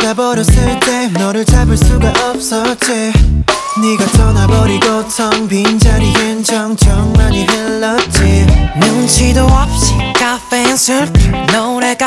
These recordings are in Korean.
잊어버렸을 때 너를 잡을 수가 없었지. 네가 떠나버리고 텅 빈 자리엔 정적만이 흘렀지. 눈치도 없이 카페인 슬픈 노래가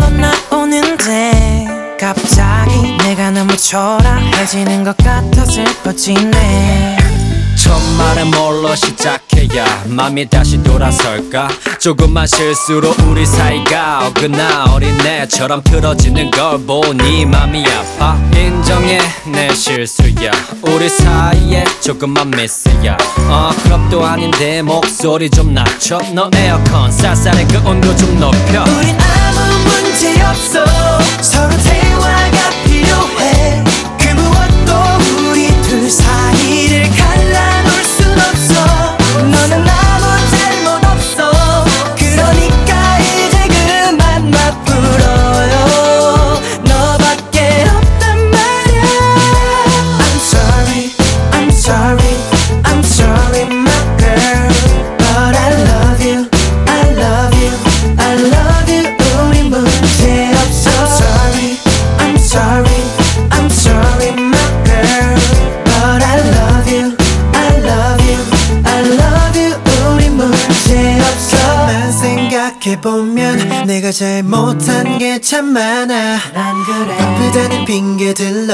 흘러나오는데 갑자기 내가 너무 초라해지는 것 같아 슬퍼지네. 첫 말은 뭘로 시작해야 맘이 다시 돌아설까. 조금만 실수로 우리 사이가 어긋나 어린애처럼 틀어지는 걸 보니 맘이 아파. 인정해 내 실수야. 우리 사이에 조금만 미스야. 클럽도 아닌데 목소리 좀 낮춰. 너 에어컨 쌀쌀해 그 온도 좀 높여. 우린 아무 문제 없어. 서로 대화가 필요해. 그 무엇도 우리 둘 사이를 갈라놓을 순 없어. 너는 아무 잘못 없어. 그러니까 이제 그만 막 불어요. 너밖에 없단 말야. I'm sorry, I'm sorry, I'm sorry my girl. But I love you, I love you, I love you. 우리 문제 없어. I'm sorry, I'm sorry, I'm sorry my girl. But I love you, I love you, I love you. 우리 문제 없어. 가만 생각해보면 내가 잘못한 게 참 많아. 난 그래. 바쁘다는 핑계들로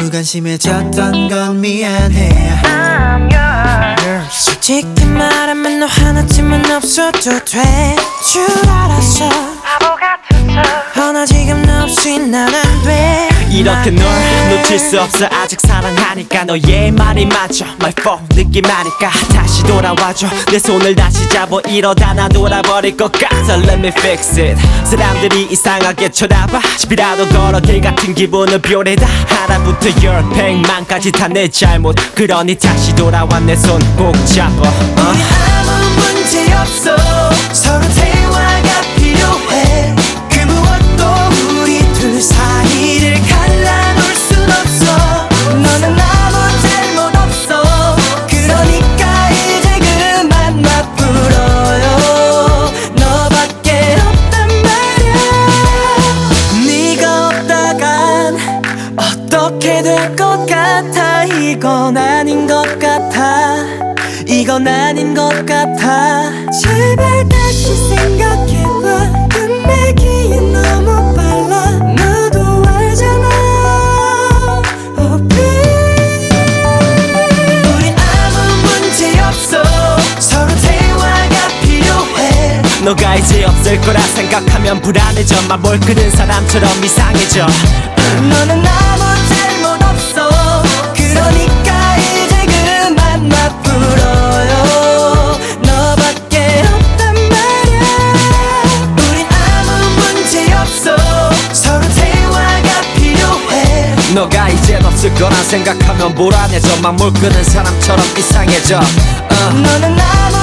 무관심해졌던 건 미안해. I'm yours. 솔직히 말하면 너 하나쯤은 없어도 될 줄 알았어. 바보 같아서. 나 지금 너 없이 난 안 돼. 이렇게 널 놓칠 수 없어. 아직 사랑하니까 너의 말이 맞아. My fault 느낌하니까 다시 돌아와줘. 내 손을 다시 잡아. 이러다 나 돌아버릴 것 같아. Let me fix it. 사람들이 이상하게 쳐다봐. 집이라도 걸어 길 같은 기분은 묘래다. 하나부터 10,100만까지 다 내 잘못. 그러니 다시 돌아와 내 손 꼭 잡아. 우리 아무 문제 없어. 서로 대화가 필요해. 그 무엇도 우리 둘 사이를 갈라놓을 순 없어. 너는 아무 잘못 없어. 그러니까 이제 그만 막 불어요. 너밖에 없단 말야. 네가 없다간 어떻게 될 것 같아. 이건 아닌 것 같아. 이건 아닌 것 같아. 제발 다시 생각해봐. 끝내기에 너무 빨라. 너도 알잖아. Oh babe. 우린 아무 문제 없어. 서로 대화가 필요해. 너가 이제 없을 거라 생각하면 불안해져. 맘을 끄는 사람처럼 이상해져. 너는 아무 잘못 없어. 그러니까 이제 그만 막 불어요. 너밖에 없단 말야. 우린 아무 문제 없어. 서로 대화가 필요해. 너가 이젠 없을 거란 생각하면 불안해져. 맘을 끄는 사람처럼 이상해져. 너는 아무